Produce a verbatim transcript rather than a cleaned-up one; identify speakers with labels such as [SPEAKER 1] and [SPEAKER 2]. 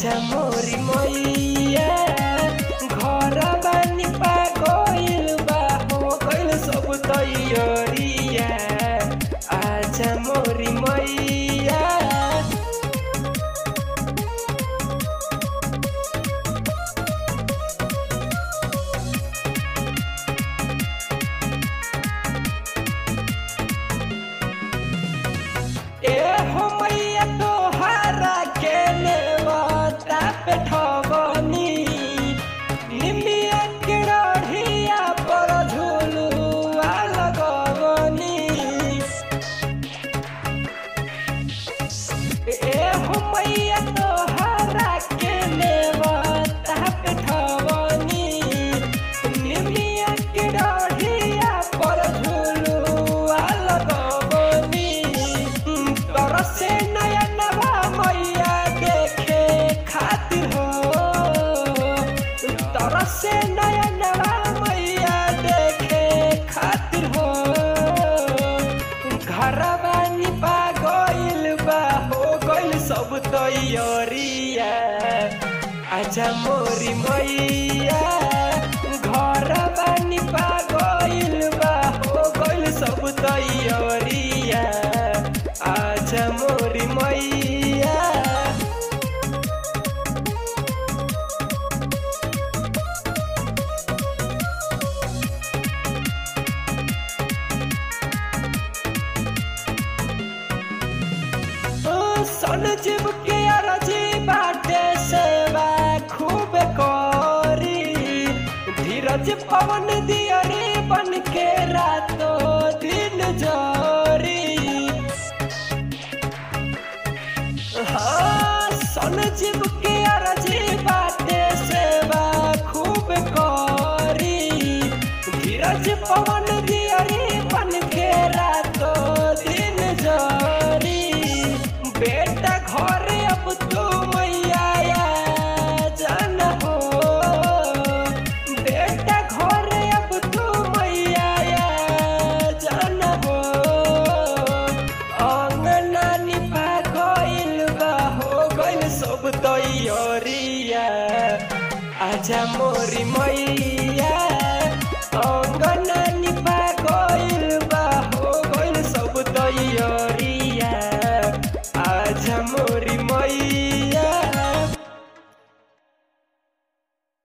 [SPEAKER 1] आजा मोरी मैया घर बानी पा गइल बा हो गइल सब तैयारिया आजा मोरी मैया ए हो मैया तोहरा के नेवता पे ठगनी निमिया के रढ़िया पर झुलुआ लगवनी ए हो मैया तोहरा के नेवता पे ठगनी निमिया के रढ़िया पर झुलुआ लगवनी तरसे नया नवा मैया देखे खातिर हो तरसे नया नवा मैया देखे खातिर हो घर बानी पा गइल बा हो गइल सब तैयारिया आजा मोरी मैया घर बानी पा गइल बा हो गइल सब तैयारिया आजा मोरी मैया सन जीव के अरजी बाटे सेवा खूब करी धीरज पवन दियरी बन के रातों दिन जरी हाँ सन जीव के अरजी बाटे सेवा खूब करी धीरज पवन दियरी बन के रातों दिन जरी बेटा घर अब तू मैया जान हो बेटा घर अब तू मैया जान हो अंगना निभा गइल बा हो गइल सब तैयारिया आजा मोरी मैया।